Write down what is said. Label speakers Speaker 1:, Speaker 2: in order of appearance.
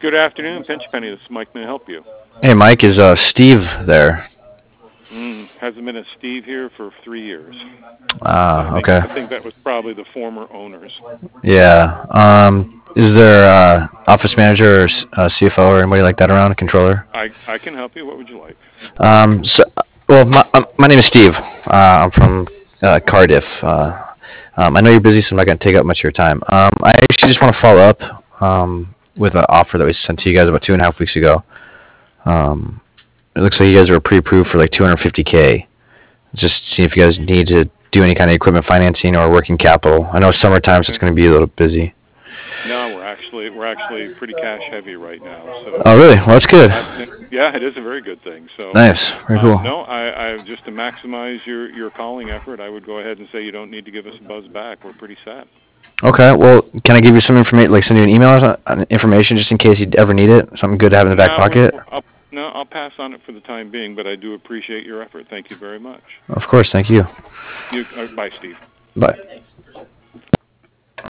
Speaker 1: Good afternoon, Pinch Penny. This is Mike. May I help you?
Speaker 2: Hey, Mike, is Steve there?
Speaker 1: Hasn't been a Steve here for 3 years.
Speaker 2: Ah, okay.
Speaker 1: I think that was probably the former owners.
Speaker 2: Yeah. Is there office manager or CFO or anybody like that around? A controller?
Speaker 1: I can help you. What would you like?
Speaker 2: So, well, my name is Steve. I'm from Cardiff. I know you're busy, so I'm not going to take up much of your time. I actually just want to follow up with an offer that we sent to you guys about 2.5 weeks ago. Um, it looks like you guys were pre-approved for like 250K. Just see if you guys need to do any kind of equipment financing or working capital. I know summertime, so it's
Speaker 1: Okay.
Speaker 2: going to be a little busy.
Speaker 1: No, we're actually pretty cash heavy right now. So
Speaker 2: Oh, really? Well, that's good.
Speaker 1: yeah, it is a very good thing. So
Speaker 2: Nice. Very cool.
Speaker 1: no, I just to maximize your calling effort, I would go ahead and say you don't need to give us a buzz back. We're pretty set.
Speaker 2: Okay. Well, can I give you some information, like send you an email or information just in case you ever need it? Something good to have in the back
Speaker 1: No,
Speaker 2: pocket?
Speaker 1: I'll pass on it for the time being, but I do appreciate your effort. Thank you very much.
Speaker 2: Of course. Thank you.
Speaker 1: Bye, Steve.
Speaker 2: Bye.